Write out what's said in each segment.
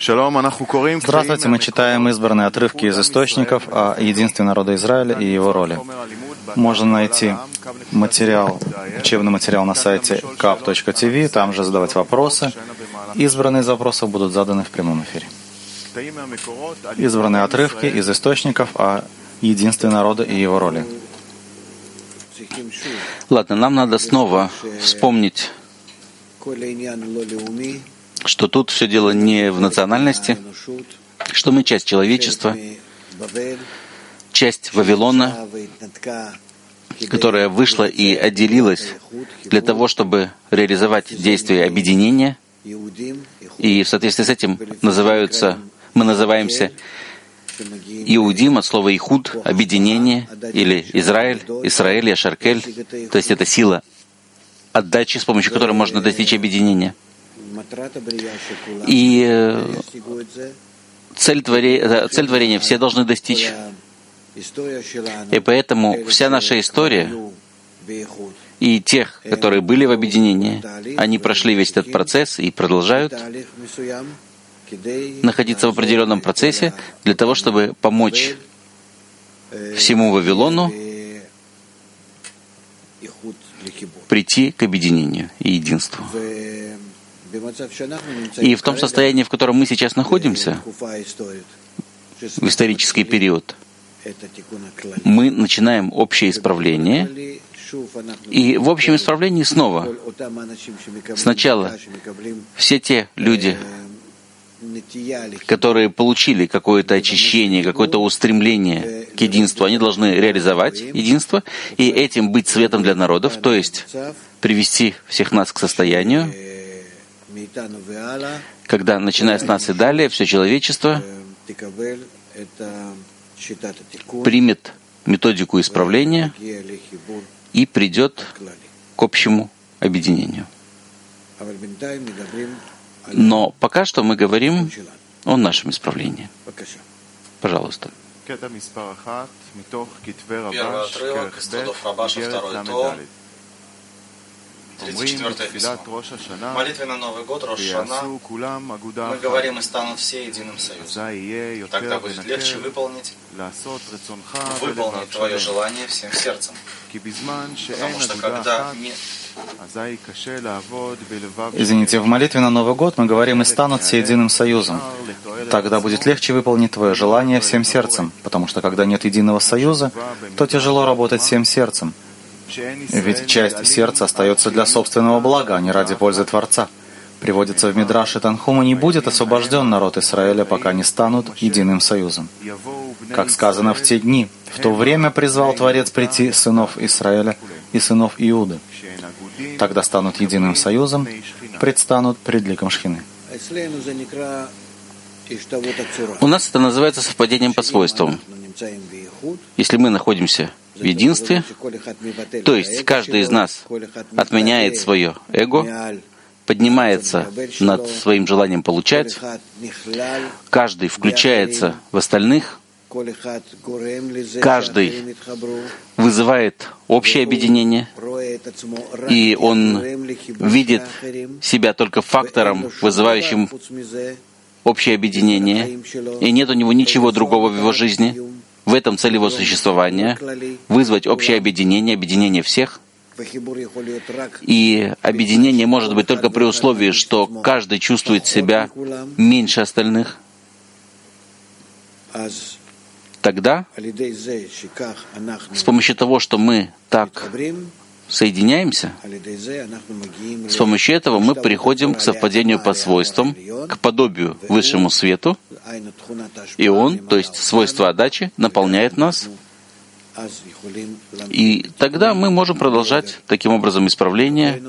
Здравствуйте, мы читаем избранные отрывки из источников о единстве народа Израиля и его роли. Можно найти учебный материал на сайте kav.tv, там же задавать вопросы. Избранные запросы будут заданы в прямом эфире. Избранные отрывки из источников о единстве народа и его роли. Ладно, нам надо снова вспомнить, что тут все дело не в национальности, что мы часть человечества, часть Вавилона, которая вышла и отделилась для того, чтобы реализовать действие объединения, и в соответствии с этим мы называемся Иудим от слова «ихуд», объединение, или Израиль, Исраэль, Яшаркель, то есть это сила отдачи, с помощью которой можно достичь объединения. И цель творения все должны достичь. И поэтому вся наша история и тех, которые были в объединении, они прошли весь этот процесс и продолжают находиться в определенном процессе для того, чтобы помочь всему Вавилону прийти к объединению и единству. И в том состоянии, в котором мы сейчас находимся, в исторический период, мы начинаем общее исправление, и в общем исправлении снова сначала все те люди, которые получили какое-то очищение, какое-то устремление к единству, они должны реализовать единство и этим быть светом для народов, то есть привести всех нас к состоянию, когда, начиная с нас и далее, все человечество примет методику исправления и придет к общему объединению. Но пока что мы говорим о нашем исправлении. Пожалуйста. Первый отрывок из трудов Рабаша, второй том, 34-е письмо. Молитве на Новый год, Рош Шана, мы говорим, и станут все единым союзом. Тогда будет легче выполнить Твое желание всем сердцем. Потому что когда Извините, в молитве на Новый год мы говорим, и станут все единым союзом. Тогда будет легче выполнить Твое желание всем сердцем, потому что когда нет единого союза, то тяжело работать всем сердцем. Ведь часть сердца остается для собственного блага, а не ради пользы Творца. Приводится в Мидраше Танхума, не будет освобожден народ Израиля, пока не станут единым союзом. Как сказано в те дни, в то время призвал Творец прийти сынов Израиля и сынов Иуды. Тогда станут единым союзом, предстанут пред ликом Шхины. У нас это называется совпадением по свойствам. Если мы находимся в единстве, то есть каждый из нас отменяет свое эго, поднимается над своим желанием получать, каждый включается в остальных, каждый вызывает общее объединение, и он видит себя только фактором, вызывающим общее объединение, и нет у него ничего другого в его жизни. В этом цель его существования — вызвать общее объединение, объединение всех. И объединение может быть только при условии, что каждый чувствует себя меньше остальных. Тогда, с помощью того, что мы так соединяемся, с помощью этого мы приходим к совпадению по свойствам, к подобию высшему свету, и он, то есть свойство отдачи, наполняет нас, и тогда мы можем продолжать таким образом исправление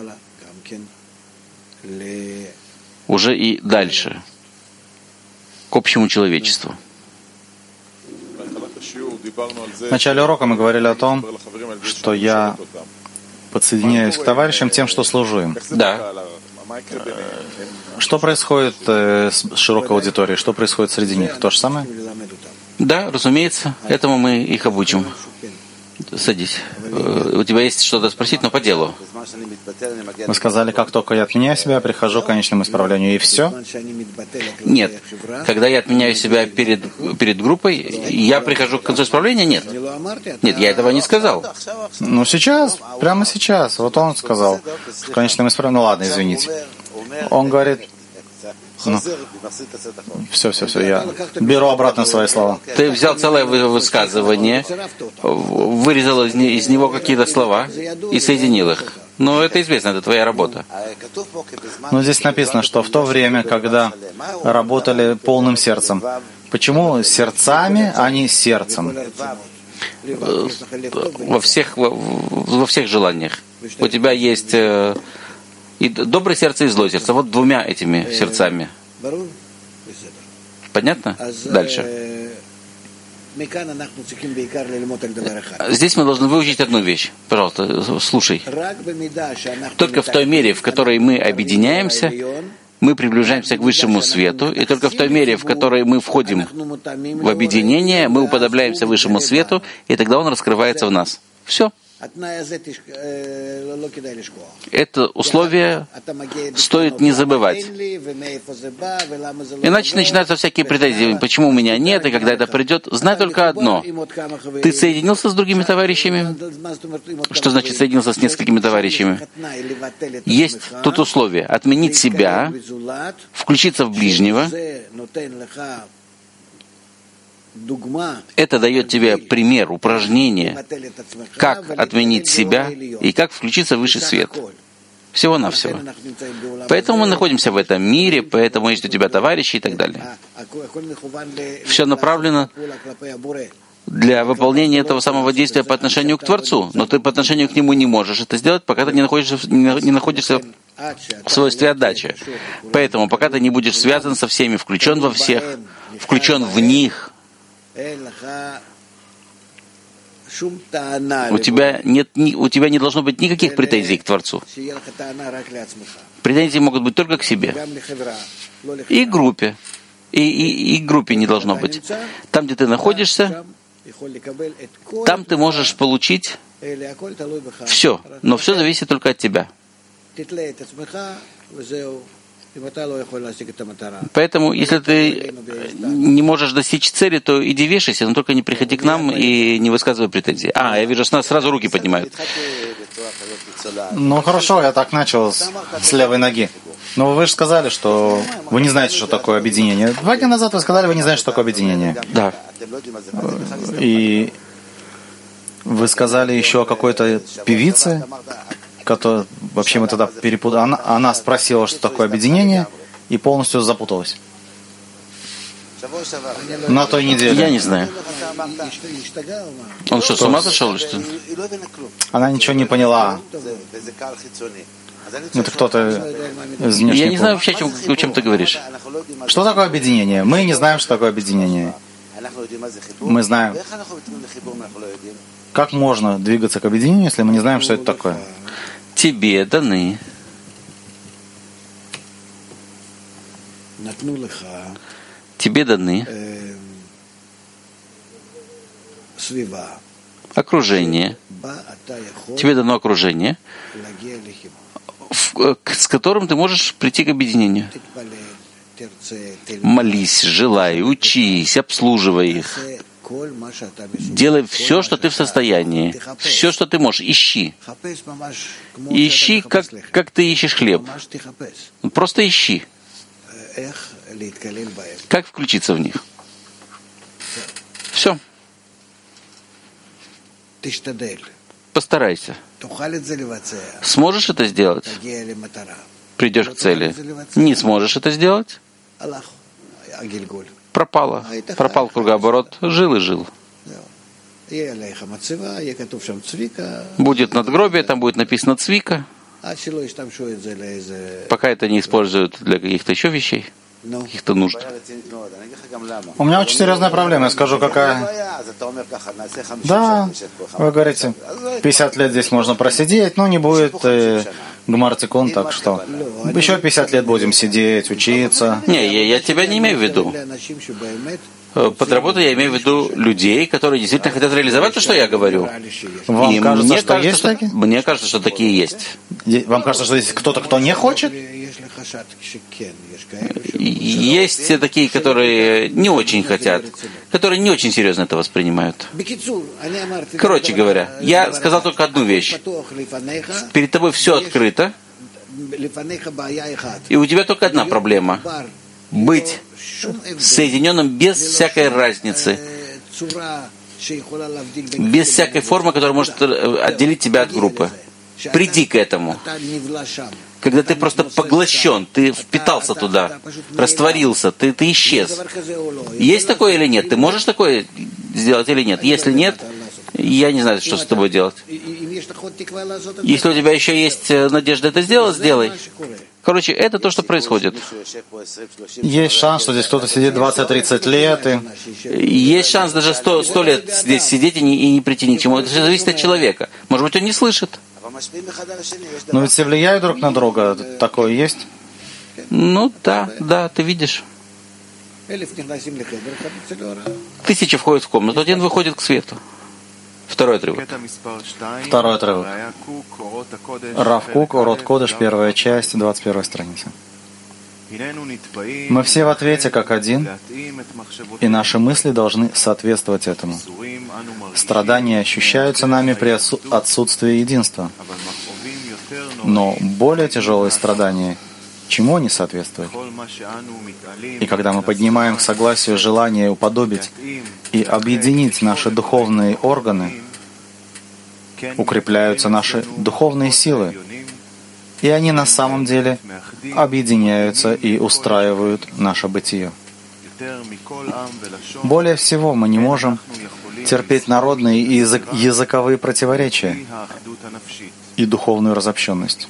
уже и дальше, к общему человечеству. В начале урока мы говорили о том, что я подсоединяюсь к товарищам тем, что служу им. Да. Что происходит с широкой аудиторией? Что происходит среди них? То же самое? Да, разумеется. Этому мы их обучим. Садись. У тебя есть что-то спросить, но по делу. Вы сказали, как только я отменяю себя, я прихожу к конечному исправлению, и все? Нет. Когда я отменяю себя перед группой, я прихожу к концу исправления? Нет. Нет, я этого не сказал. Ну сейчас, прямо сейчас. Вот он сказал, к конечному исправлению. Ну ладно, извините. Он говорит, все, я беру обратно свои слова. Ты взял целое высказывание, вырезал из него какие-то слова и соединил их. Но это известно, это твоя работа. Но здесь написано, что в то время, когда работали полным сердцем. Почему сердцами, а не сердцем? Во всех желаниях. У тебя есть и доброе сердце, и злое сердце. Вот двумя этими сердцами. Понятно? Дальше. Здесь мы должны выучить одну вещь. Пожалуйста, слушай. Только в той мере, в которой мы объединяемся, мы приближаемся к высшему свету, и только в той мере, в которой мы входим в объединение, мы уподобляемся высшему свету, и тогда он раскрывается в нас. Все. Это условие стоит не забывать. Иначе начинаются всякие претензии. Почему у меня нет, и когда это придет? Знай только одно. Ты соединился с другими товарищами? Что значит соединился с несколькими товарищами? Есть тут условие. Отменить себя, включиться в ближнего. Это дает тебе пример, упражнение, как отменить себя и как включиться в высший свет. Всего-навсего. Поэтому мы находимся в этом мире, поэтому есть у тебя товарищи и так далее. Все направлено для выполнения этого самого действия по отношению к Творцу, но ты по отношению к Нему не можешь это сделать, пока ты не находишься в свойстве отдачи. Поэтому, пока ты не будешь связан со всеми, включен во всех, включен в них, у тебя не должно быть никаких претензий к Творцу. Претензии могут быть только к себе. И группе. И группе не должно быть. Там, где ты находишься, там ты можешь получить все. Но все зависит только от тебя. Поэтому, если ты не можешь достичь цели, то иди вешайся, но только не приходи к нам и не высказывай претензий. Я вижу, что нас сразу руки поднимают. Ну хорошо, я так начал с левой ноги. Но вы же сказали, что вы не знаете, что такое объединение. 2 дня назад вы сказали, вы не знаете, что такое объединение. Да. И вы сказали еще о какой-то певице, которая, вообще мы тогда перепутали. Она спросила, что такое объединение, и полностью запуталась. На той неделе. Я не знаю. Он что, с ума сошел или что? Она ничего не поняла. Это кто-то из внешней. Я не знаю вообще, о чем ты говоришь. Что такое объединение? Мы не знаем, что такое объединение. Мы знаем. Как можно двигаться к объединению, если мы не знаем, что это такое? Тебе даны. Тебе даны окружение. Тебе дано окружение, с которым ты можешь прийти к объединению. Молись, желай, учись, обслуживай их. Делай все, что ты в состоянии. Все, что ты можешь. Ищи. Ищи, как ты ищешь хлеб. Просто ищи. Как включиться в них. Все. Постарайся. Сможешь это сделать? Придешь к цели. Не сможешь это сделать? Пропало. Пропал кругооборот. Жил и жил. Будет надгробие, там будет написано Цвика. Пока это не используют для каких-то еще вещей, каких-то нужд. У меня очень серьезная проблема, я скажу, какая. Да, вы говорите, 50 лет здесь можно просидеть, но не будет гмар-тикун, так что еще 50 лет будем сидеть, учиться. Не, я тебя не имею в виду. Под работой я имею в виду людей, которые действительно хотят реализовать то, что я говорю. Вам кажется, что есть такие? Мне кажется, что такие есть. Вам кажется, что есть кто-то, кто не хочет? Есть такие, которые не очень хотят, которые не очень серьезно это воспринимают. Короче говоря, я сказал только одну вещь. Перед тобой все открыто, и у тебя только одна проблема — быть соединенным без всякой разницы, без всякой формы, которая может отделить тебя от группы. Приди к этому. Когда ты просто поглощен, ты впитался туда, растворился, ты исчез. Есть такое или нет? Ты можешь такое сделать или нет? Если нет, я не знаю, что с тобой делать. Если у тебя еще есть надежда это сделать, сделай. Короче, это то, что происходит. Есть шанс, что здесь кто-то сидит 20-30 лет. Есть шанс даже 100 лет здесь сидеть и не прийти ни к чему. Это все зависит от человека. Может быть, он не слышит. Но ведь все влияют друг на друга. Такое есть? Ну да, ты видишь. 1000 входят в комнату, один выходит к свету. Второй отрывок. Второй отрывок. Рав Кук, Орот Кодеш, 1 часть, 21 страница. Мы все в ответе как один, и наши мысли должны соответствовать этому. Страдания ощущаются нами при отсутствии единства. Но более тяжелые страдания, чему они соответствуют? И когда мы поднимаем к согласию желание уподобить и объединить наши духовные органы, укрепляются наши духовные силы, и они на самом деле объединяются и устраивают наше бытие. Более всего мы не можем терпеть народные и языковые противоречия и духовную разобщенность.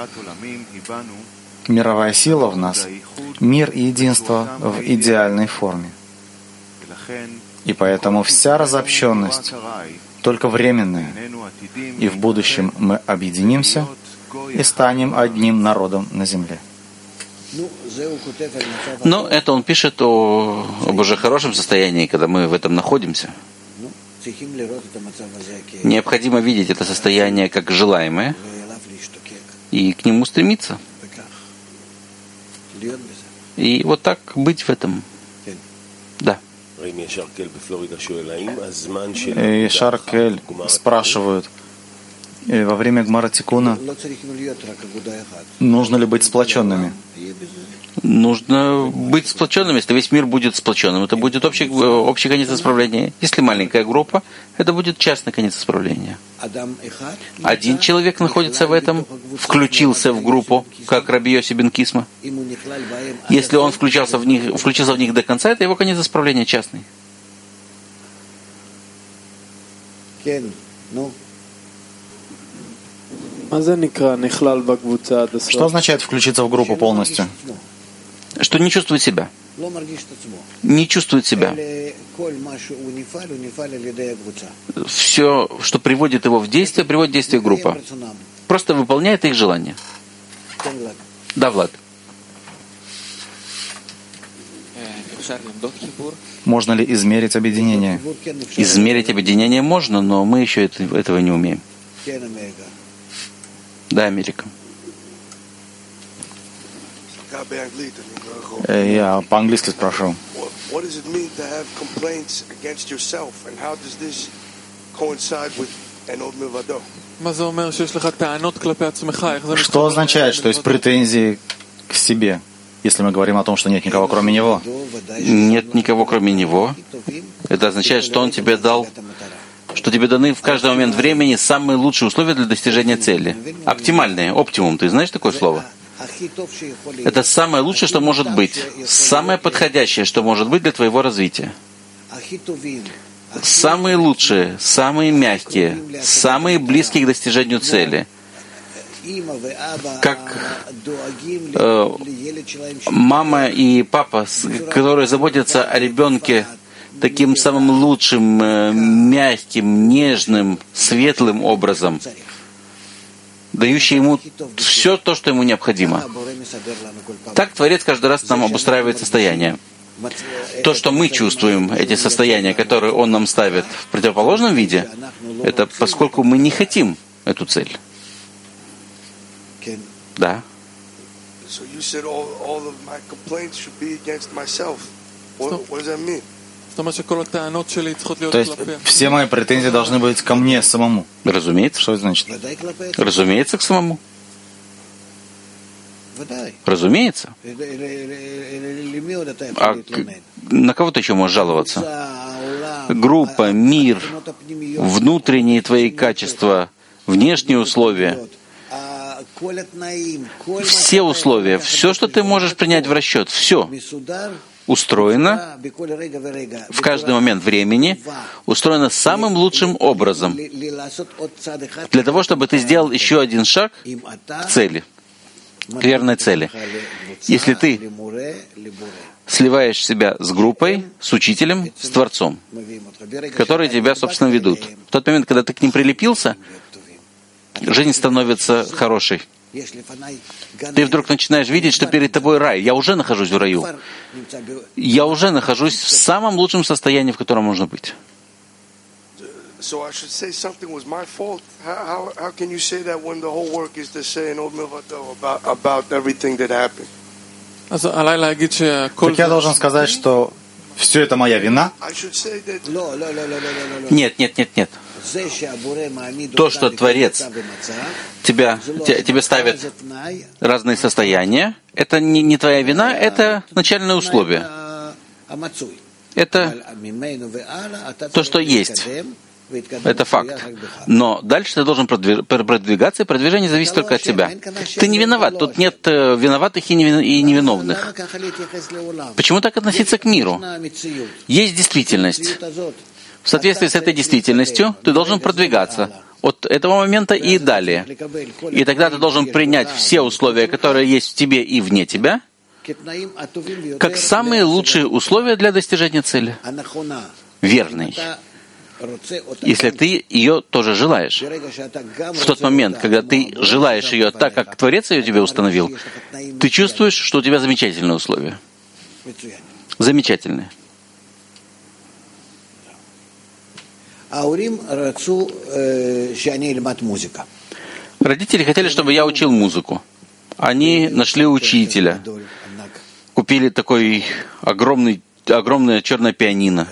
Мировая сила в нас — мир и единство в идеальной форме. И поэтому вся разобщенность только временная, и в будущем мы объединимся и станем одним народом на земле. Но это он пишет об уже хорошем состоянии, когда мы в этом находимся. Необходимо видеть это состояние как желаемое и к нему стремиться. И вот так быть в этом. Да. И Шаркель спрашивают, во время Гмара Тикуна нужно ли быть сплоченными? Нужно быть сплоченным. Если весь мир будет сплоченным, это будет общий конец исправления. Если маленькая группа, это будет частный конец исправления. Один человек находится в этом, включился в группу, как Раби Йоси бен Кисма. Если он включился в них до конца, это его конец исправления частный. Что означает включиться в группу полностью? Что не чувствует себя. Не чувствует себя. Все, что приводит его в действие, приводит в действие группа. Просто выполняет их желания. Да, Влад. Можно ли измерить объединение? Измерить объединение можно, но мы еще этого не умеем. Да, Америка. Я по-английски спрошу. Что означает, что есть претензии к себе, если мы говорим о том, что нет никого кроме него? Нет никого кроме него. Это означает, что он тебе дал, что тебе даны в каждый момент времени самые лучшие условия для достижения цели. Оптимальные, оптимум. Ты знаешь такое слово? Это самое лучшее, что может быть. Самое подходящее, что может быть для твоего развития. Самые лучшие, самые мягкие, самые близкие к достижению цели. Как мама и папа, которые заботятся о ребенке таким самым лучшим, мягким, нежным, светлым образом, дающий ему все то, что ему необходимо. Так Творец каждый раз нам обустраивает состояние. То, что мы чувствуем, эти состояния, которые Он нам ставит в противоположном виде, это поскольку мы не хотим эту цель. Да. То есть все мои претензии должны быть ко мне самому. Разумеется. Что это значит? Разумеется, к самому. Разумеется. А на кого ты еще можешь жаловаться? Группа, мир, внутренние твои качества, внешние условия. Все условия, все, что ты можешь принять в расчет, все устроено в каждый момент времени, устроено самым лучшим образом для того, чтобы ты сделал еще один шаг к цели, к верной цели. Если ты сливаешь себя с группой, с учителем, с Творцом, которые тебя, собственно, ведут. В тот момент, когда ты к ним прилепился, жизнь становится хорошей. Ты вдруг начинаешь видеть, что перед тобой рай. Я уже нахожусь в раю. Я уже нахожусь в самом лучшем состоянии, в котором можно быть. Так я должен сказать, что все это моя вина? Нет. То, что Творец тебе ставит разные состояния, это не твоя вина, это начальное условие. Это то, что есть. Это факт. Но дальше ты должен продвигаться, и продвижение зависит только от тебя. Ты не виноват. Тут нет виноватых и невиновных. Почему так относиться к миру? Есть действительность. В соответствии с этой действительностью ты должен продвигаться от этого момента и далее. И тогда ты должен принять все условия, которые есть в тебе и вне тебя, как самые лучшие условия для достижения цели. Верный. Если ты ее тоже желаешь. В тот момент, когда ты желаешь ее так, как Творец ее тебе установил, ты чувствуешь, что у тебя замечательные условия. Замечательные. Родители хотели, чтобы я учил музыку. Они нашли учителя. Купили такой огромное черное пианино.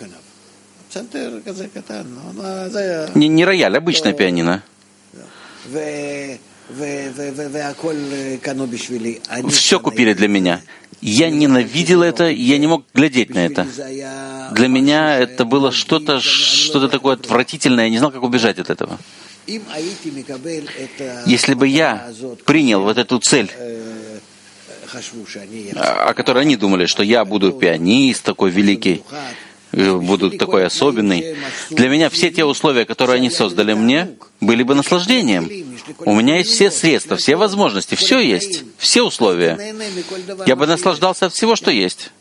Не рояль, обычное пианино. Все купили для меня. Я ненавидел это, я не мог глядеть на это. Для меня это было что-то такое отвратительное, я не знал, как убежать от этого. Если бы я принял вот эту цель, о которой они думали, что я буду пианист такой великий, буду такой особенный. Для меня все те условия, которые они создали мне, были бы наслаждением. У меня есть все средства, все возможности, все есть, все условия. Я бы наслаждался от всего, что есть.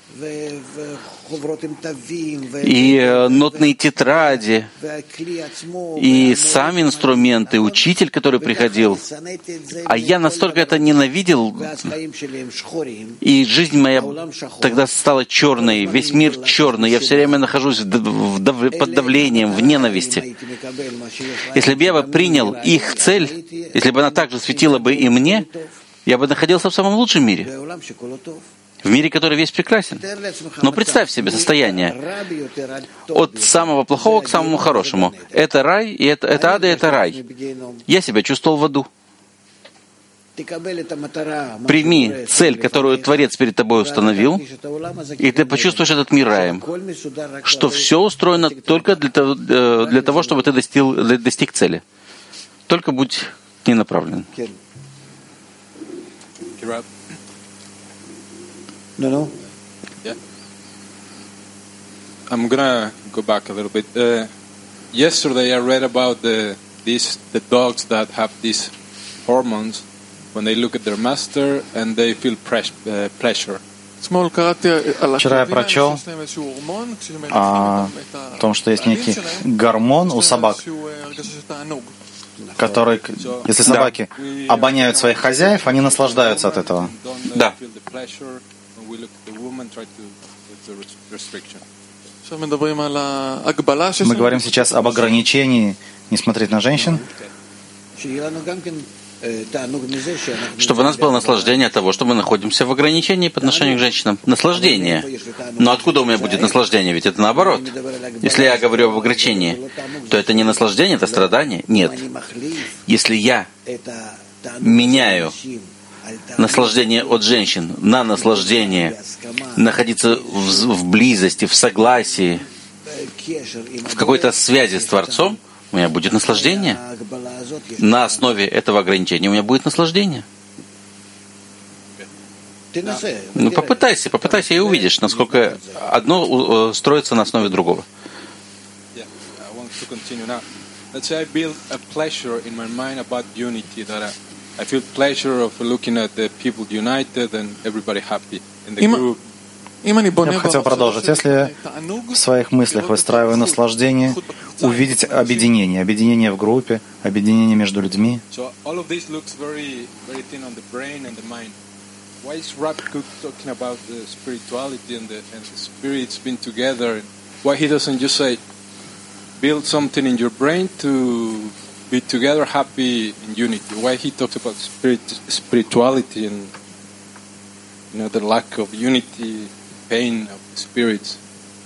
И нотные тетради, и сами инструменты, учитель, который приходил. А я настолько это ненавидел, и жизнь моя тогда стала черной, весь мир черный, я все время нахожусь под давлением, в ненависти. Если бы я принял их цель, если бы она также светила бы и мне, я бы находился в самом лучшем мире. В мире, который весь прекрасен. Но представь себе состояние от самого плохого к самому хорошему. Это рай, и это ад, и это рай. Я себя чувствовал в аду. Прими цель, которую Творец перед тобой установил, и ты почувствуешь этот мир раем, что все устроено только для того, чтобы ты достиг цели. Только будь к ней направлен. No. Yeah. I'm gonna go back a little bit. Yesterday, I read about the dogs that have these hormones when they look at their master and they feel pleasure. Вчера я прочел о том, что есть некий гормон у собак, который, если собаки обоняют своих хозяев, они наслаждаются от этого. Да. and try to with the restriction. Мы говорим сейчас об ограничении не смотреть на женщин, чтобы у нас было наслаждение от того, что мы находимся в ограничении по отношению к женщинам. Наслаждение. Но откуда у меня будет наслаждение? Ведь это наоборот. Если я говорю об ограничении, то это не наслаждение, это страдание? Нет. Если я меняю наслаждение от женщин на наслаждение находиться в близости, в согласии, в какой-то связи с Творцом, у меня будет наслаждение. На основе этого ограничения у меня будет наслаждение. Ну, попытайся и увидишь, насколько одно строится на основе другого. I feel pleasure of looking at the people united and everybody happy in the group. Я бы хотел продолжить. Если в своих мыслях выстраиваю наслаждение, увидеть объединение в группе, объединение между людьми. So all of this looks very, very thin on the brain and the mind. Why is Rab Kook talking about the spirituality and the spirits being together? Why he doesn't just say, build something in your brain to be together, happy in unity? Why he talks about spirituality and the lack of unity, pain of spirits?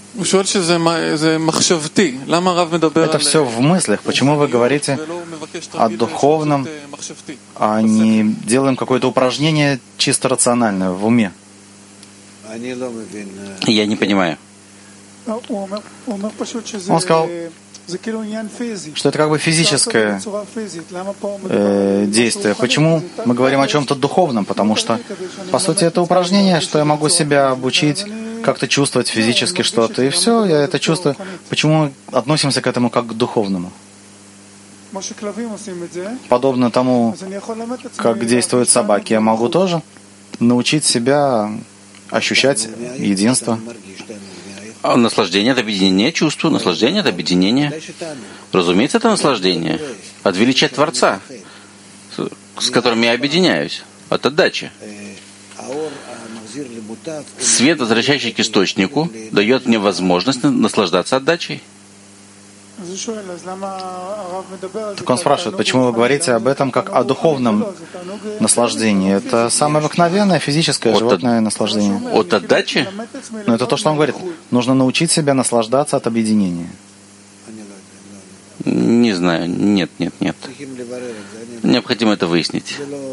Это все в мыслях. Почему вы говорите о духовном, а не делаем какое-то упражнение чисто рациональное в уме? Я не понимаю. Он сказал, что это как бы физическое действие. Почему мы говорим о чем-то духовном? Потому что, по сути, это упражнение, что я могу себя обучить, как-то чувствовать физически что-то, и все, я это чувствую. Почему мы относимся к этому как к духовному? Подобно тому, как действуют собаки, я могу тоже научить себя ощущать единство. А наслаждение — это объединение чувств, наслаждение — это объединение. Разумеется, это наслаждение от величия Творца, с которым я объединяюсь, от отдачи. Свет, возвращающий к источнику, дает мне возможность наслаждаться отдачей. Так он спрашивает, почему вы говорите об этом как о духовном наслаждении? Это самое обыкновенное физическое животное наслаждение. От отдачи? Но это то, что он говорит. Нужно научить себя наслаждаться от объединения. Не знаю. Нет. Необходимо это выяснить.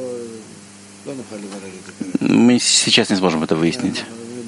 Мы сейчас не сможем это выяснить.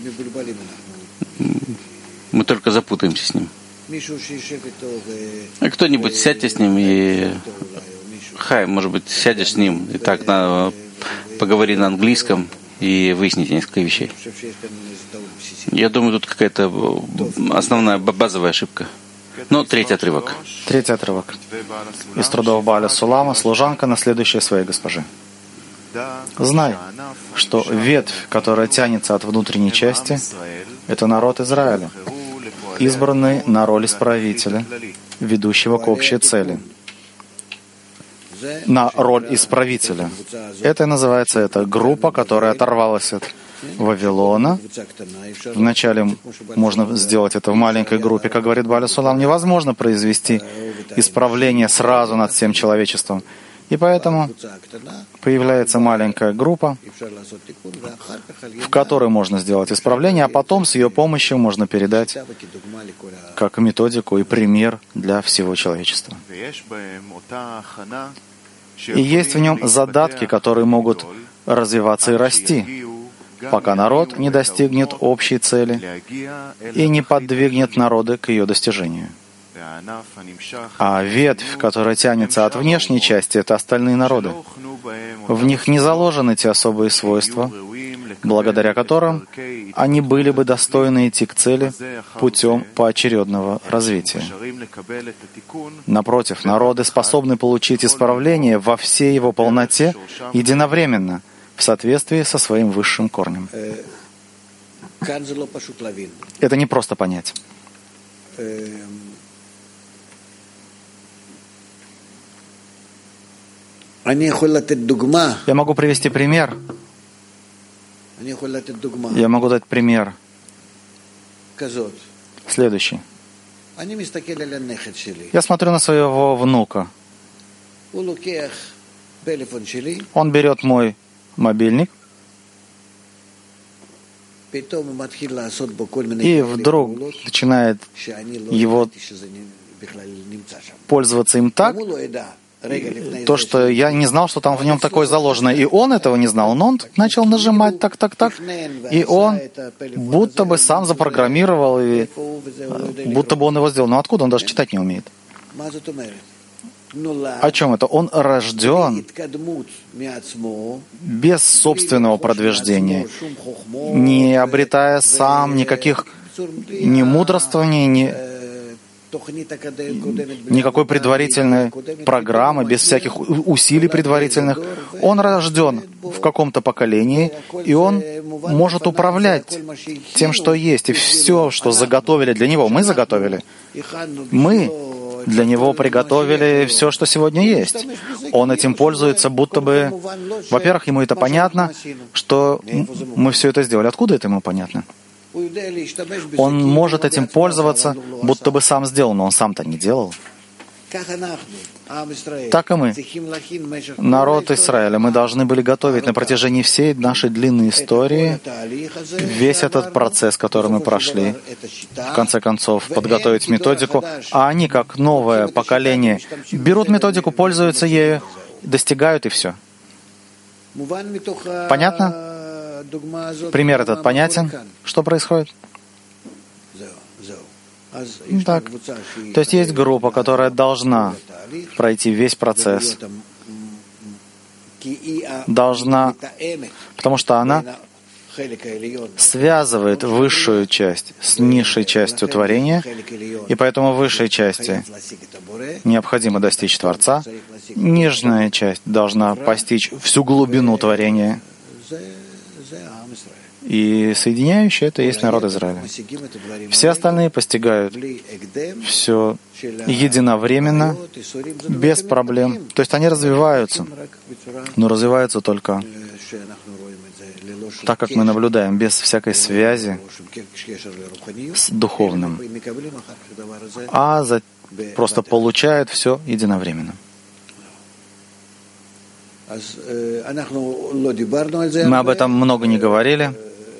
Мы только запутаемся с ним. Кто-нибудь сядьте с ним и... может быть, сядешь с ним и так поговори на английском и выясните несколько вещей. Я думаю, тут какая-то основная базовая ошибка. Третий отрывок. Третий отрывок. Из трудов Бааля Сулама, служанка, наследующая своей госпожи. Знай, что ветвь, которая тянется от внутренней части, это народ Израиля, избранный на роль исправителя, ведущего к общей цели. На роль исправителя. Это называется эта группа, которая оторвалась от Вавилона. Вначале можно сделать это в маленькой группе, как говорит Бааля Сулам. Невозможно произвести исправление сразу над всем человечеством. И поэтому появляется маленькая группа, в которой можно сделать исправление, а потом с ее помощью можно передать как методику и пример для всего человечества. И есть в нем задатки, которые могут развиваться и расти, пока народ не достигнет общей цели и не подвигнет народы к ее достижению. А ветвь, которая тянется от внешней части, это остальные народы. В них не заложены те особые свойства, благодаря которым они были бы достойны идти к цели путем поочередного развития. Напротив, народы способны получить исправление во всей его полноте единовременно, в соответствии со своим высшим корнем. Это не просто понять. Я могу привести пример. Я могу дать пример следующий. Я смотрю на своего внука. Он берет мой мобильник, и вдруг начинает его пользоваться им так, то, что я не знал, что там в нем такое заложено, и он этого не знал, но он начал нажимать так, и он будто бы сам запрограммировал, и будто бы он его сделал. Но откуда? Он даже читать не умеет. О чем это? Он рожден без собственного продвижения, не обретая сам никаких ни мудрствований, никакой предварительной программы, без всяких усилий предварительных. Он рожден в каком-то поколении, и он может управлять тем, что есть. И все, что заготовили для него, мы заготовили. Мы для него приготовили все, что сегодня есть. Он этим пользуется, будто бы... Во-первых, ему это понятно, что мы все это сделали. Откуда это ему понятно? Он может этим пользоваться, будто бы сам сделал, но он сам-то не делал. Так и мы, народ Израиля, мы должны были готовить на протяжении всей нашей длинной истории весь этот процесс, который мы прошли, в конце концов, подготовить методику, а они, как новое поколение, берут методику, пользуются ею, достигают и все. Понятно? Пример этот понятен? Что происходит? Так. То есть есть группа, которая должна пройти весь процесс. Должна, потому что она связывает высшую часть с низшей частью творения, и поэтому в высшей части необходимо достичь Творца, нижняя часть должна постичь всю глубину творения. И соединяющее это есть народ Израиля. Все остальные постигают все единовременно, без проблем. То есть они развиваются, но развиваются только так, как мы наблюдаем, без всякой связи с духовным, а просто получают все единовременно. Мы об этом много не говорили.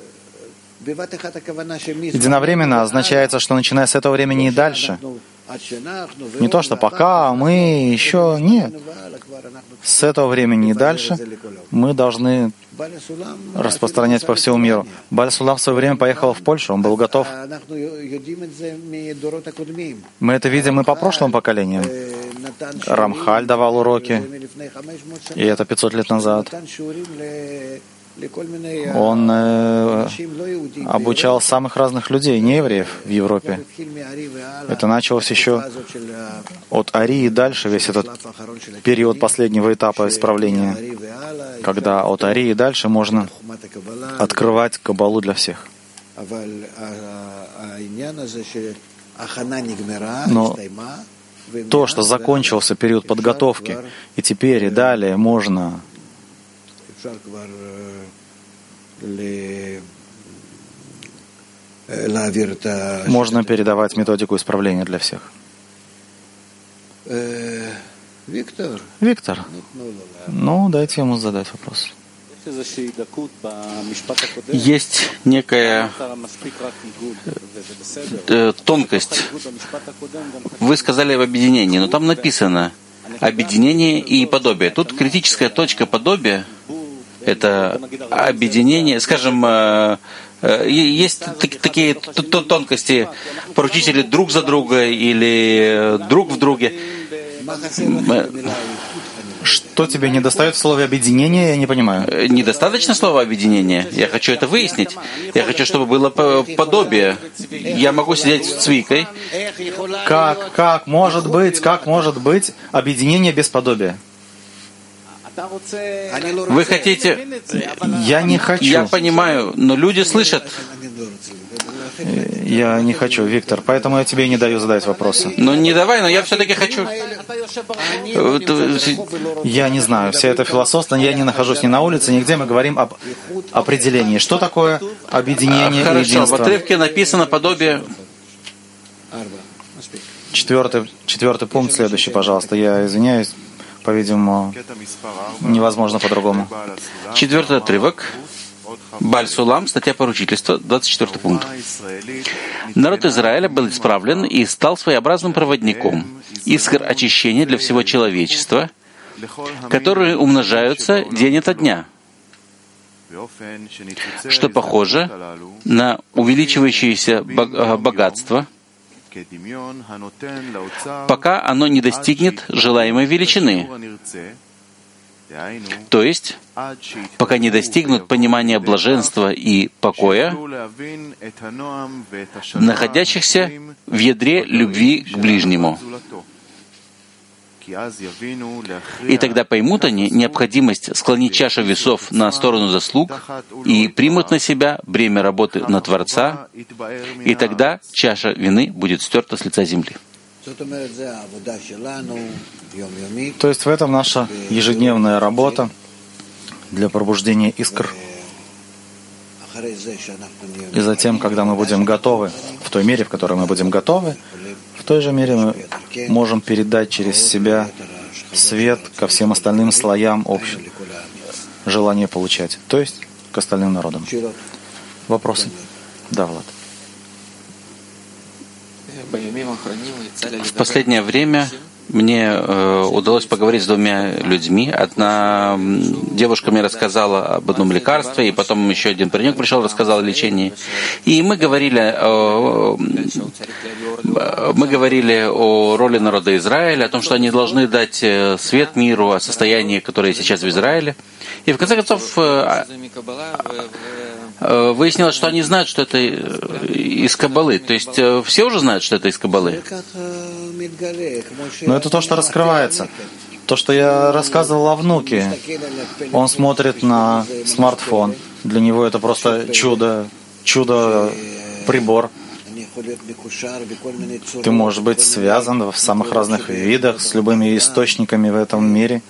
Единовременно означается, что начиная с этого времени и дальше. Не то, что пока мы еще нет. С этого времени и дальше мы должны распространять по всему миру. Бааль Сулам в свое время поехал в Польшу, он был готов. Мы это видим и по прошлым поколениям. Рамхаль давал уроки, и это 500 лет назад. Он обучал самых разных людей, не евреев, в Европе. Это началось еще от Арии и дальше, весь этот период последнего этапа исправления, когда от Арии и дальше можно открывать Каббалу для всех. Но то, что закончился период подготовки, и теперь и далее можно передавать методику исправления для всех. Виктор, дайте ему задать вопрос. Есть некая тонкость. Вы сказали об объединении, но там написано объединение и подобие. Тут критическая точка подобия — это объединение, скажем, есть такие тонкости, поручители друг за друга или друг в друге. Что тебе недостает в слове «объединение», я не понимаю. Недостаточно слова «объединение». Я хочу это выяснить. Я хочу, чтобы было подобие. Я могу сидеть с Цвикой. Как может быть объединение без подобия? Вы хотите... Я не хочу. Я понимаю, но люди слышат. Я не хочу, Виктор, поэтому я тебе и не даю задать вопросы. Ну не давай, но я все-таки хочу. Я не знаю, вся эта философство, я не нахожусь ни на улице, нигде, мы говорим об определении. Что такое объединение и Хорошо, единство? в отрывке написано подобие. Четвертый пункт, следующий, пожалуйста. Я извиняюсь, по-видимому, невозможно по-другому. 4-й отрывок. Баль Сулам, статья поручительства, 24 пункт. Народ Израиля был исправлен и стал своеобразным проводником, искр очищения для всего человечества, которые умножаются день ото дня, что похоже на увеличивающееся богатство, пока оно не достигнет желаемой величины, то есть пока не достигнут понимания блаженства и покоя, находящихся в ядре любви к ближнему. И тогда поймут они необходимость склонить чашу весов на сторону заслуг и примут на себя бремя работы на Творца, и тогда чаша вины будет стерта с лица земли. То есть в этом наша ежедневная работа для пробуждения искр. И затем, когда мы будем готовы, в той мере, в которой мы будем готовы, в той же мере мы можем передать через себя свет ко всем остальным слоям общего желания получать, то есть к остальным народам. Вопросы? Да, Влад. В последнее время мне удалось поговорить с двумя людьми. Одна девушка мне рассказала об одном лекарстве, и потом еще один паренек пришел, рассказал о лечении. И мы говорили о роли народа Израиля, о том, что они должны дать свет миру, о состоянии, которое сейчас в Израиле. И в конце концов выяснилось, что они знают, что это из Каббалы. То есть все уже знают, что это из Каббалы. Но это то, что раскрывается. То, что я рассказывал о внуке. Он смотрит на смартфон. Для него это просто чудо-прибор. Ты можешь быть связан в самых разных видах с любыми источниками в этом мире.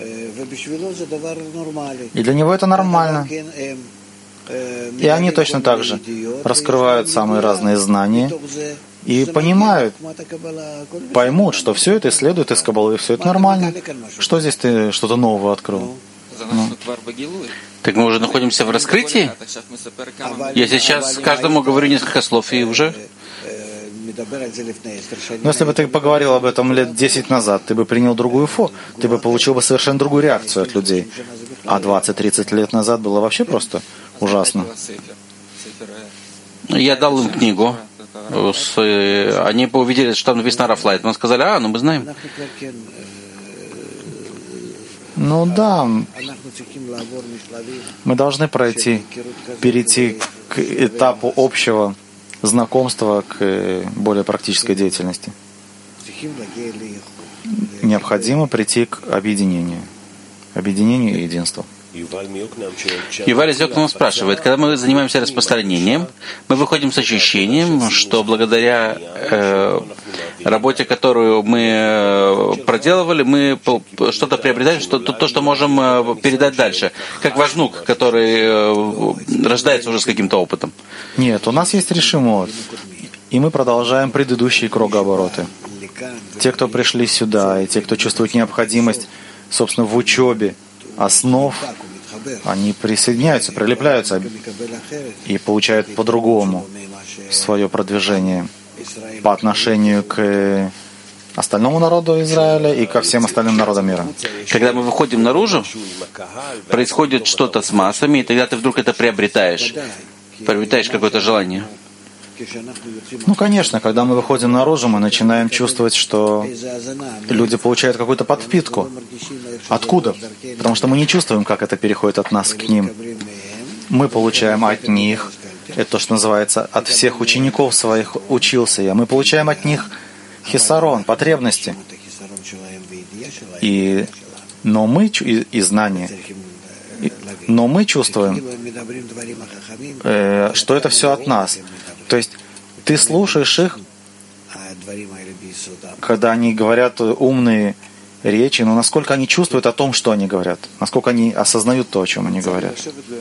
И для него это нормально. И они точно так же раскрывают самые разные знания и понимают, поймут, что все это следует из Каббалы, все это нормально. Что здесь ты что-то нового открыл? Так мы уже находимся в раскрытии? Я сейчас каждому говорю несколько слов и уже... Но если бы ты поговорил об этом лет 10 назад, ты бы принял другую ты бы получил бы совершенно другую реакцию от людей. А 20-30 лет назад было вообще просто ужасно. Я дал им книгу. Они увидели, что там написано Рафлайт. Мы сказали, ну мы знаем. Ну да, мы должны перейти к этапу общего знакомства, к более практической деятельности. Необходимо прийти к объединению и единству. Юваль из Йокнама спрашивает, когда мы занимаемся распространением, мы выходим с ощущением, что благодаря работе, которую мы проделывали, мы что-то приобретаем, то, что можем передать дальше. Как ваш внук, который рождается уже с каким-то опытом. Нет, у нас есть решимот, и мы продолжаем предыдущие кругообороты. Те, кто пришли сюда, и те, кто чувствует необходимость, собственно, в учебе основ, они присоединяются, прилепляются и получают по-другому свое продвижение по отношению к остальному народу Израиля и ко всем остальным народам мира. Когда мы выходим наружу, происходит что-то с массами, и тогда ты вдруг это приобретаешь какое-то желание. Ну, конечно, когда мы выходим наружу, мы начинаем чувствовать, что люди получают какую-то подпитку. Откуда? Потому что мы не чувствуем, как это переходит от нас к ним. Мы получаем от них, это то, что называется, от всех учеников своих учился я. Мы получаем от них хисарон, потребности. И знания. Но мы чувствуем, что это все от нас. То есть Ты слушаешь их, когда они говорят умные речи, но насколько они чувствуют о том, что они говорят, насколько они осознают то, о чем они говорят.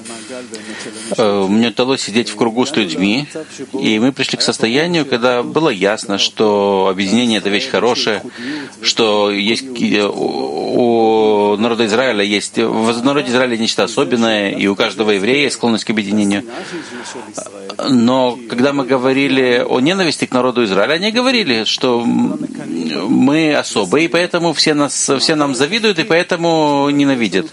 Мне удалось сидеть в кругу с людьми, и мы пришли к состоянию, когда было ясно, что объединение — это вещь хорошая, что есть у народа Израиля есть в народе Израиля нечто особенное, и у каждого еврея есть склонность к объединению. Но когда мы говорили о ненависти к народу Израиля, они говорили, что мы особые, и поэтому все нам завидуют, и поэтому ненавидят.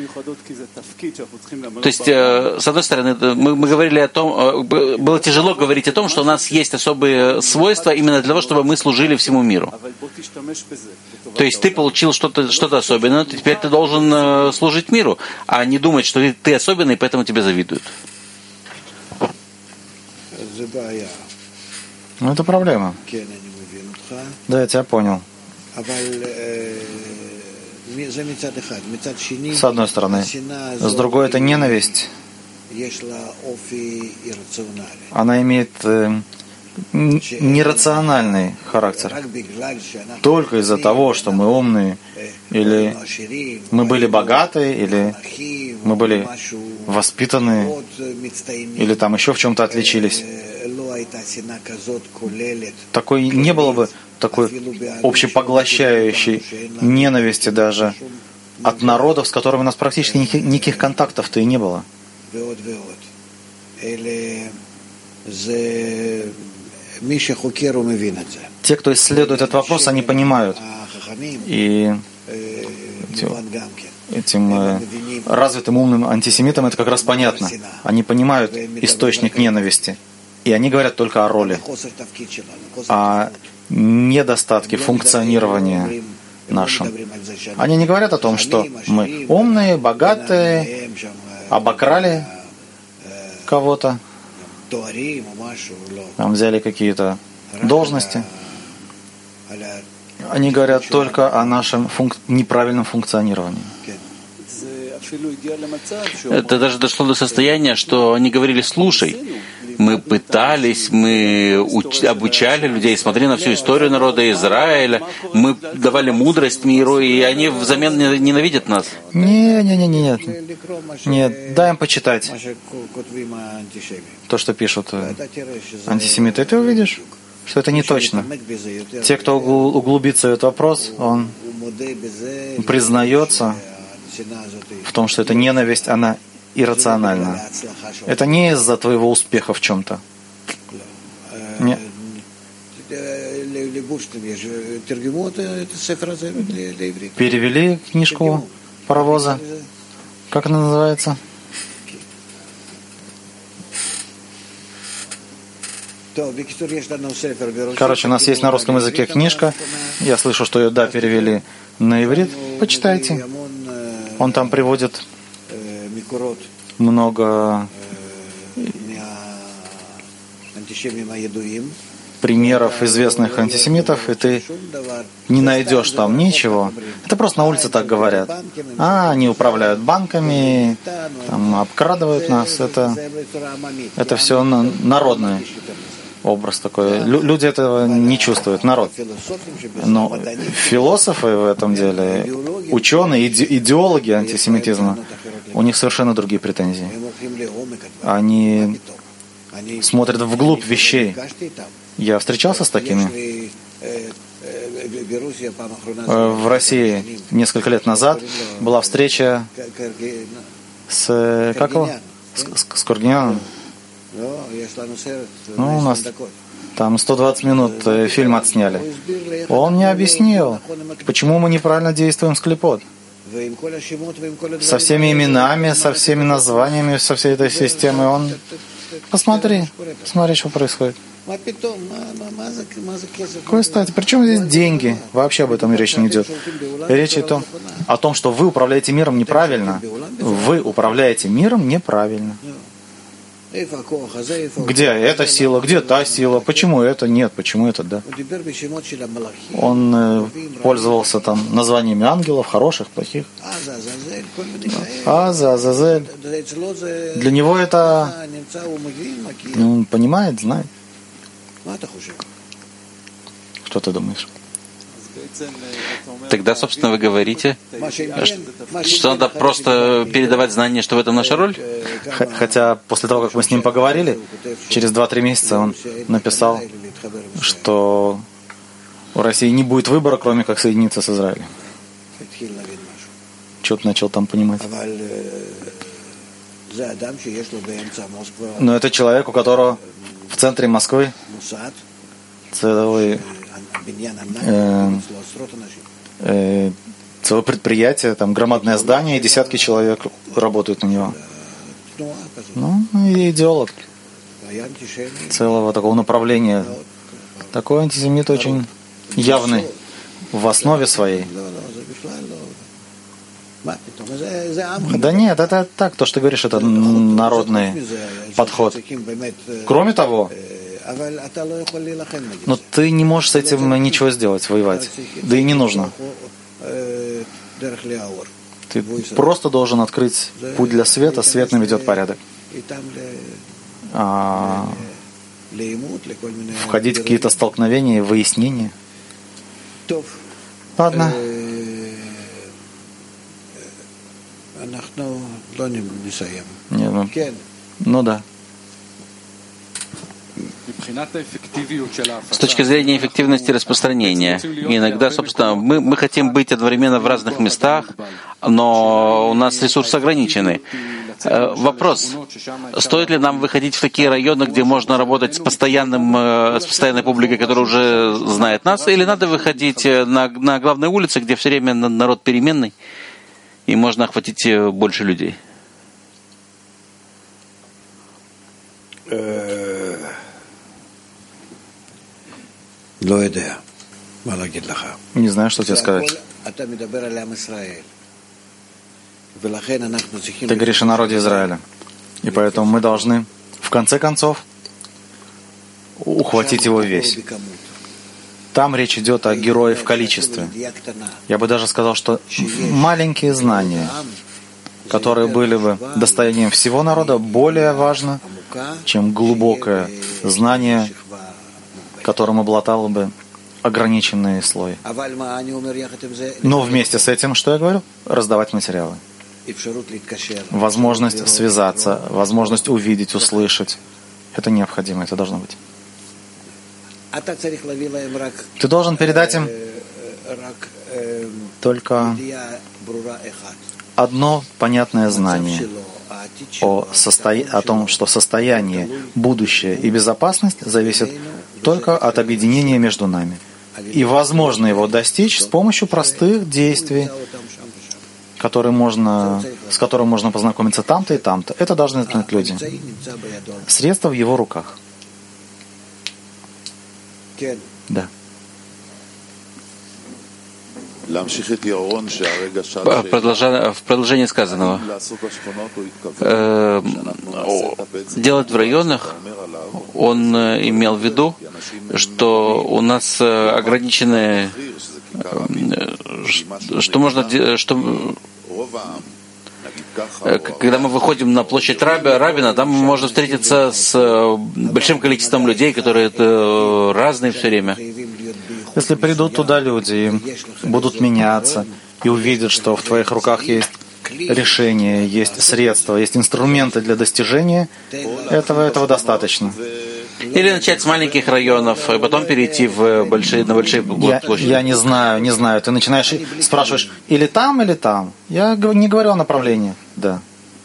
То есть, с одной стороны, мы говорили о том, было тяжело говорить о том, что у нас есть особые свойства именно для того, чтобы мы служили всему миру. То есть ты получил что-то особенное, теперь ты должен служить миру, а не думать, что ты особенный, поэтому тебе завидуют. Ну, это проблема. Да, я тебя понял. С одной стороны. С другой, это ненависть. Она имеет нерациональный характер. Только из-за того, что мы умные, или мы были богатые, или мы были воспитанные, или там еще в чем-то отличились. Не было бы такой общепоглощающей ненависти даже от народов, с которыми у нас практически никаких контактов-то и не было. Те, кто исследует этот вопрос, они понимают. И этим развитым умным антисемитам это как раз понятно. Они понимают источник ненависти. И они говорят только о роли, о недостатке функционирования нашем. Они не говорят о том, что мы умные, богатые, обокрали кого-то, там взяли какие-то должности. Они говорят только о нашем неправильном функционировании. Это даже дошло до состояния, что они говорили: слушай, мы пытались, мы обучали людей, смотри на всю историю народа Израиля, мы давали мудрость миру, и они взамен ненавидят нас. Нет, дай им почитать то, что пишут антисемиты, и ты увидишь, что это не точно. Те, кто углубится в этот вопрос, он признается в том, что эта ненависть, она иррациональна. Это не из-за твоего успеха в чем-то. Нет. Перевели книжку «Паровоза». Как она называется? Короче, у нас есть на русском языке книжка. Я слышу, что ее, перевели на иврит. Почитайте. Он там приводит много примеров известных антисемитов, и ты не найдешь там ничего. Это просто на улице так говорят. Они управляют банками, там, обкрадывают нас. Это все народный образ такой. Люди этого не чувствуют, народ. Но философы в этом деле, ученые, идеологи антисемитизма, у них совершенно другие претензии. Они смотрят вглубь вещей. Я встречался с такими. В России несколько лет назад была встреча с... Как его? С Кургиняном. У нас там 120 минут фильм отсняли. Он мне объяснил, почему мы неправильно действуем с клипот. Со всеми именами, со всеми названиями, со всей этой системой. Он... Посмотри, что происходит. Какой стати? Причем здесь деньги? Вообще об этом речь не идет. Речь идет о том, что вы управляете миром неправильно. Вы управляете миром неправильно. Где эта сила? Где та сила? Почему это нет? Почему это да? Он пользовался там названиями ангелов, хороших, плохих. Азазель. Для него это... Он понимает, знает. Что ты думаешь? Тогда, собственно, вы говорите, что надо просто передавать знания, что в этом наша роль? Хотя после того, как мы с ним поговорили, через 2-3 месяца он написал, что у России не будет выбора, кроме как соединиться с Израилем. Что-то начал там понимать. Но это человек, у которого в центре Москвы целое предприятие, там громадное здание, и десятки человек работают на него. Ну, и идеолог целого такого направления. Такой антисемит очень явный в основе своей. Да нет, это так, то, что ты говоришь, это народный подход. Кроме того, но ты не можешь с этим ничего сделать, воевать. Да и не нужно. Ты просто должен открыть путь для света, свет наведет порядок. Входить в какие-то столкновения, выяснения. Ладно. Нет, ну да. С точки зрения эффективности распространения, иногда, собственно, мы хотим быть одновременно в разных местах, но у нас ресурсы ограничены. Вопрос, стоит ли нам выходить в такие районы, где можно работать с постоянной публикой, которая уже знает нас, или надо выходить на главной улице, где все время народ переменный, и можно охватить больше людей? Не знаю, что тебе сказать. Ты говоришь о народе Израиля. И поэтому мы должны, в конце концов, ухватить его весь. Там речь идет о герое в количестве. Я бы даже сказал, что маленькие знания, которые были бы достоянием всего народа, более важно, чем глубокое знание, которым обладал бы ограниченный слой. Но вместе с этим, что я говорю? Раздавать материалы. Возможность связаться, возможность увидеть, услышать. Это необходимо, это должно быть. Ты должен передать им только одно понятное знание о том, что состояние, будущее и безопасность зависят только от объединения между нами. И возможно его достичь с помощью простых действий, с которым можно познакомиться там-то и там-то. Это должны знать люди. Средства в его руках. Да. В продолжении сказанного, делать в районах, он имел в виду, что у нас ограниченные, что можно, что когда мы выходим на площадь Рабина, там можно встретиться с большим количеством людей, которые разные все время. Если придут туда люди и будут меняться, и увидят, что в твоих руках есть решение, есть средства, есть инструменты для достижения, этого достаточно. Или начать с маленьких районов, и потом перейти на большие площади. Я не знаю. Ты начинаешь и спрашиваешь, или там. Я не говорю о направлении. Да.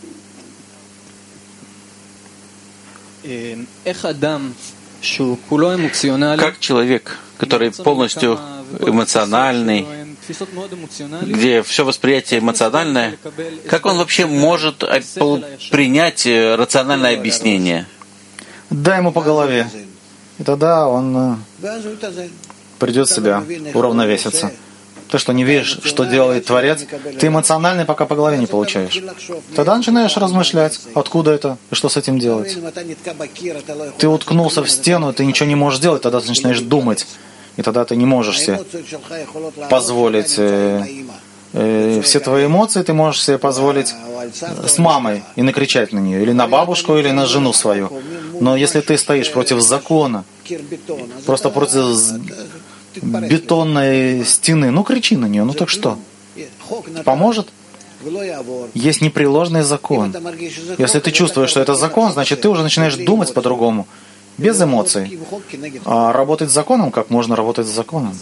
Как человек, который полностью эмоциональный, где все восприятие эмоциональное, как он вообще может принять рациональное объяснение? Дай ему по голове. И тогда он придет в себя, уравновесится. Ты что, не видишь, что делает Творец? Ты эмоциональный, пока по голове не получаешь. Тогда начинаешь размышлять, откуда это, и что с этим делать. Ты уткнулся в стену, ты ничего не можешь делать, тогда ты начинаешь думать. И тогда ты не можешь себе позволить Все твои эмоции ты можешь себе позволить с мамой и накричать на нее, или на бабушку, или на жену свою. Но если ты стоишь против закона, просто против бетонной стены, ну кричи на нее, ну так что? Поможет? Есть непреложный закон. Если ты чувствуешь, что это закон, значит ты уже начинаешь думать по-другому, без эмоций. А работать с законом, как можно работать с законом?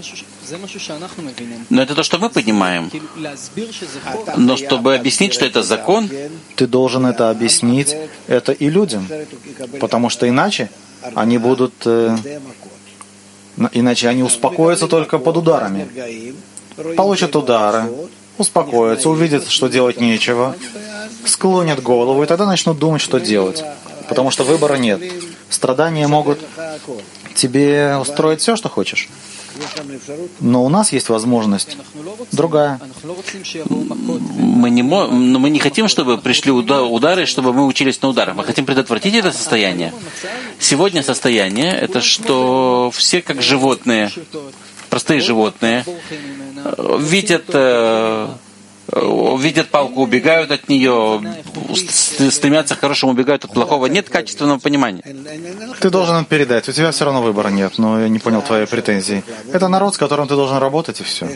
Но это то, что мы понимаем. Но чтобы объяснить, что это закон, ты должен это объяснить это и людям. Потому что иначе они будут... Иначе они успокоятся только под ударами. Получат удары, успокоятся, увидят, что делать нечего, склонят голову, и тогда начнут думать, что делать. Потому что выбора нет. Страдания могут тебе устроить все, что хочешь. Но у нас есть возможность другая. Мы не хотим, чтобы пришли удары, чтобы мы учились на ударах. Мы хотим предотвратить это состояние. Сегодня состояние — это что все как животные, простые животные, видят палку, убегают от нее, стремятся к хорошему, убегают от плохого. Нет качественного понимания. Ты должен им передать. У тебя все равно выбора нет, но я не понял твоей претензии. Это народ, с которым ты должен работать, и все.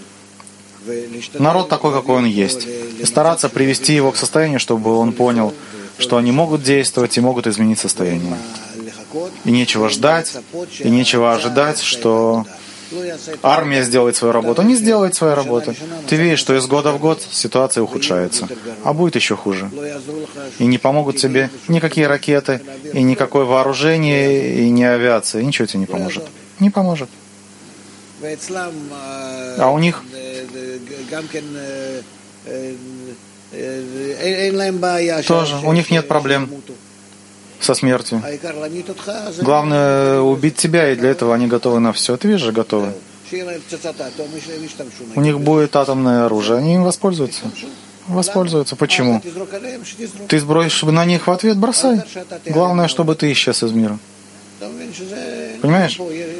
Народ такой, какой он есть. И стараться привести его к состоянию, чтобы он понял, что они могут действовать и могут изменить состояние. И нечего ждать, и нечего ожидать, что армия сделает свою работу. Не сделает свою работу. Ты видишь, что из года в год ситуация ухудшается. А будет еще хуже. И не помогут тебе никакие ракеты, и никакое вооружение, и не авиация. И ничего тебе не поможет. Не поможет. А у них тоже, у них нет проблем со смертью. Главное убить тебя, и для этого они готовы на все. Ты видишь, готовы. У них будет атомное оружие, они им воспользуются. Воспользуются. Почему? Ты сбросишь на них в ответ, бросай. Главное, чтобы ты исчез из мира. Понимаешь?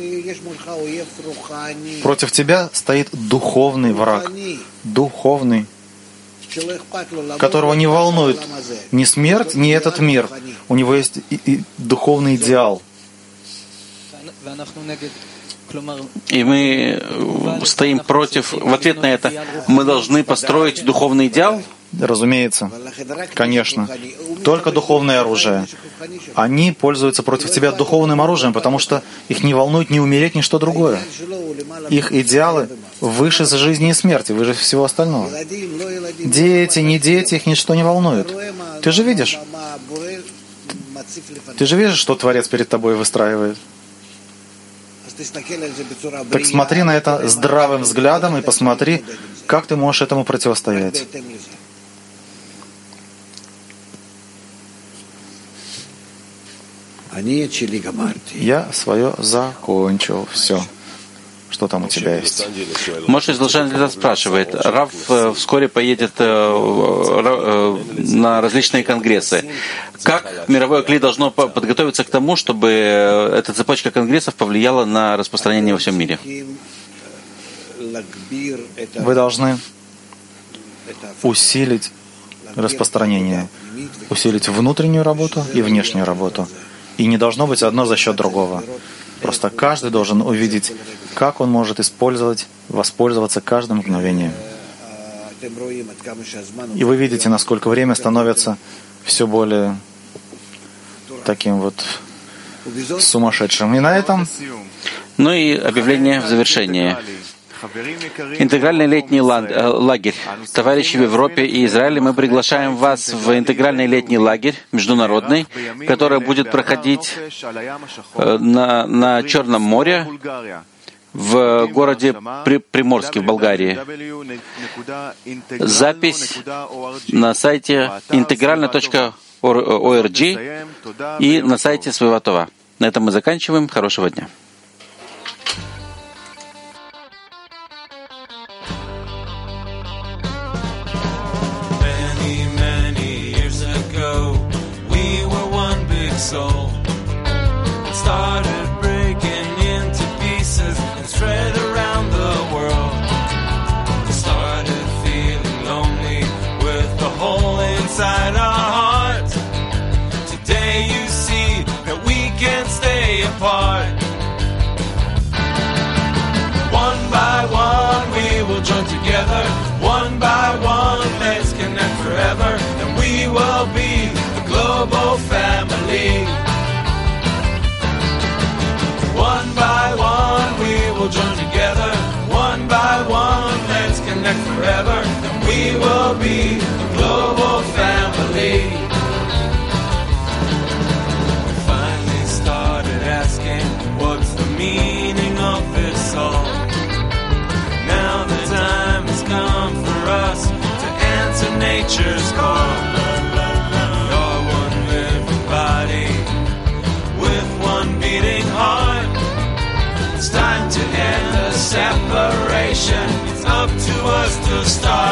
Против тебя стоит духовный враг. Духовный. Которого не волнует ни смерть, ни этот мир. У него есть и духовный идеал. И мы стоим против, в ответ на это, мы должны построить духовный идеал? Разумеется. Конечно. Только духовное оружие. Они пользуются против тебя духовным оружием, потому что их не волнует ни умереть, ни что другое. Их идеалы выше жизни и смерти, выше всего остального. Дети, не дети, их ничто не волнует. Ты же видишь? Ты же видишь, что Творец перед тобой выстраивает? Так смотри на это здравым взглядом и посмотри, как ты можешь этому противостоять. Я свое закончил. Все. Что там у тебя есть? Моше из Лос-Анджелеса спрашивает. Рав вскоре поедет на различные конгрессы. Как мировое кли должно подготовиться к тому, чтобы эта цепочка конгрессов повлияла на распространение во всем мире? Вы должны усилить распространение, усилить внутреннюю работу и внешнюю работу. И не должно быть одно за счет другого. Просто каждый должен увидеть, как он может использовать, воспользоваться каждым мгновением. И вы видите, насколько время становится все более таким вот сумасшедшим. И на этом... Ну и объявление в завершении. Интегральный летний лагерь. Товарищи в Европе и Израиле, мы приглашаем вас в интегральный летний лагерь международный, который будет проходить на Черном море в городе Приморске в Болгарии. Запись на сайте integralno.org и на сайте Своего Това. На этом мы заканчиваем. Хорошего дня. Soul started breaking into pieces and spread around the world. Started global family. One by one we will join together. One by one, let's connect forever. And we will be a global family. We finally started asking, what's the meaning of this all? Now the time has come for us to answer nature's call. We are one living body with one beating heart. It's time to end the separation. It's up to us to start.